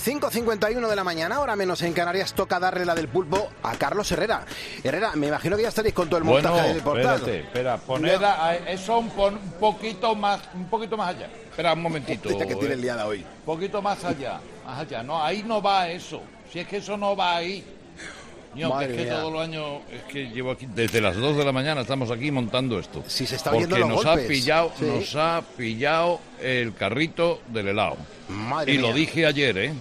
5:51 de la mañana, ahora menos en Canarias, toca darle la del pulpo a Carlos Herrera. Herrera, me imagino que ya estaréis con todo el montaje del portal. Espera, poner eso un poquito más allá. Espera un momentito. Que tiene liada hoy. Un poquito más allá. No, ahí no va eso. Si es que eso no va ahí. No, es que todos los años, es que llevo aquí desde las 2 de la mañana, estamos aquí montando esto. Si se está oyendo los golpes. Nos ha pillado el carrito del helado. Madre y mía. lo dije ayer,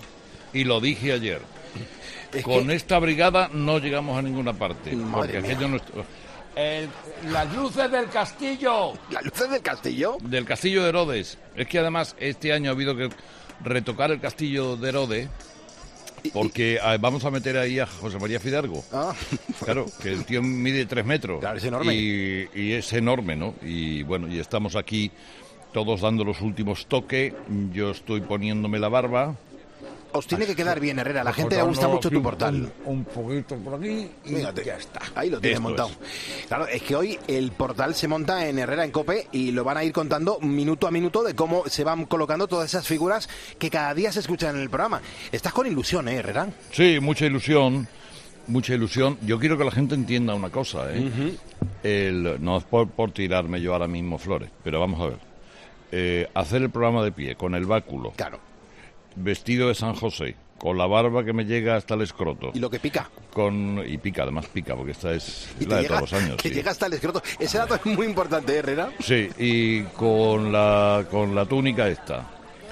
Con esta brigada no llegamos a ninguna parte. Madre porque mía. aquello no las luces del castillo. ¿Las luces del castillo? Del castillo de Herodes. Es que además este año ha habido que retocar el castillo de Herodes. Porque vamos a meter ahí a José María Fidalgo. Claro, que el tío mide 3 metros. Claro, es enorme. Y es enorme, ¿no? Y bueno, y estamos aquí todos dando los últimos toques. Yo estoy poniéndome la barba. Os tiene que quedar bien, Herrera. A la gente le gusta mucho tu portal. Un poquito por aquí y Fíjate, ya está. Ahí lo tienes montado. Claro, es que hoy el portal se monta en Herrera en COPE y lo van a ir contando minuto a minuto de cómo se van colocando todas esas figuras que cada día se escuchan en el programa. Estás con ilusión, Herrera? Sí, mucha ilusión. Mucha ilusión. Yo quiero que la gente entienda una cosa, no es por tirarme yo ahora mismo flores, pero vamos a ver. Hacer el programa de pie, con el báculo. Claro. Vestido de San José, con la barba que me llega hasta el escroto. ¿Y lo que pica? Y pica, además pica, porque esta es la de todos los años. Que sí. llega hasta el escroto. Ese dato es muy importante, Herrera. Sí, y con la túnica esta.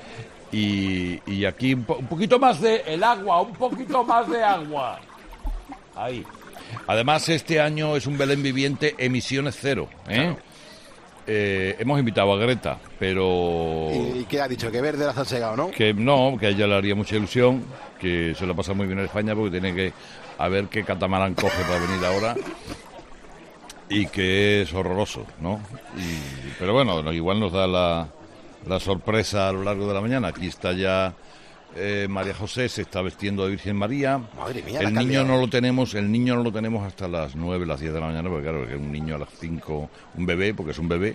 Y aquí un poquito más de el agua, un poquito más de agua. Ahí. Además, este año es un Belén viviente, emisiones cero, Claro. Hemos invitado a Greta, pero... ¿Y qué ha dicho? Que verde la han segado, ¿no? Que no, que a ella le haría mucha ilusión, que se lo pasa muy bien en España porque tiene que a ver qué catamarán coge para venir ahora y que es horroroso, ¿no? Pero bueno, igual nos da la sorpresa a lo largo de la mañana. Aquí está ya María José, se está vestiendo de Virgen María. Madre mía, el niño no lo tenemos hasta las 9, las 10 de la mañana, porque claro, que un niño a las 5, un bebé, porque es un bebé.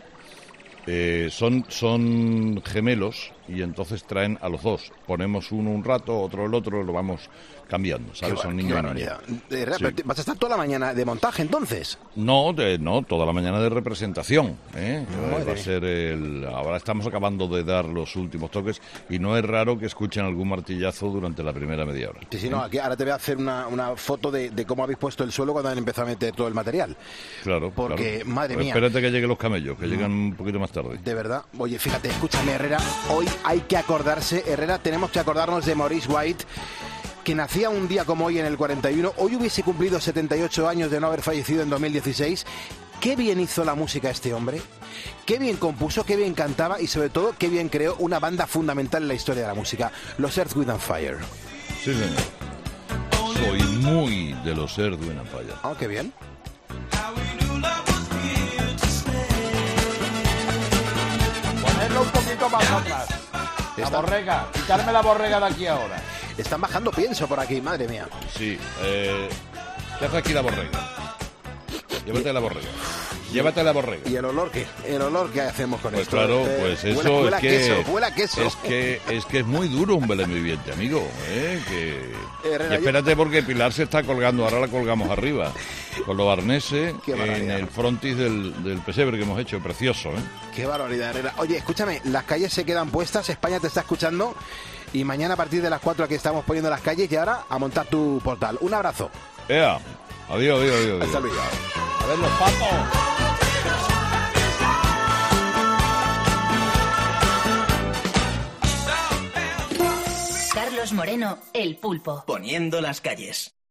Son gemelos y entonces traen a los dos. Ponemos uno un rato, otro el otro, lo vamos cambiando, ¿sabes? Son niños y niñas. Sí. ¿Vas a estar toda la mañana de montaje entonces? No, toda la mañana de representación. Va a ser ahora estamos acabando de dar los últimos toques y no es raro que escuchen algún martillazo durante la primera media hora. Sí, no, aquí ahora te voy a hacer una foto de cómo habéis puesto el suelo cuando han empezado a meter todo el material. Claro. Porque, claro. Madre mía. Espérate que lleguen los camellos, que llegan un poquito más tarde. De verdad. Oye, fíjate, escúchame, Herrera. Hoy hay que acordarse, Herrera, tenemos que acordarnos de Maurice White, que nacía un día como hoy en el 41. Hoy hubiese cumplido 78 años de no haber fallecido en 2016. Qué bien hizo la música este hombre. Qué bien compuso, qué bien cantaba y sobre todo qué bien creó una banda fundamental en la historia de la música, los Earth, Wind and Fire. Sí, señor. Soy muy de los Earth, Wind and Fire. Ah, qué bien. Ponerlo un poquito más atrás. La borrega, quitarme la borrega de aquí ahora. Están bajando pienso por aquí, madre mía. Sí, ¿qué hace aquí la borrega? Llévate la borrega. Llévate la borrega. ¿Y el olor qué? El olor que hacemos con pues esto. Claro, pues eso huela es que... Huele a queso. Es que es muy duro un Belén viviente, amigo. Herrera, y espérate porque Pilar se está colgando, ahora la colgamos arriba. Con los arneses en el frontis del pesebre que hemos hecho, precioso, Qué barbaridad, Herrera. Oye, escúchame, las calles se quedan puestas, España te está escuchando y mañana a partir de las 4 aquí estamos poniendo las calles y ahora a montar tu portal. Un abrazo. Ea, adiós. Hasta luego. A ver los patos. Carlos Moreno, El Pulpo. Poniendo las calles.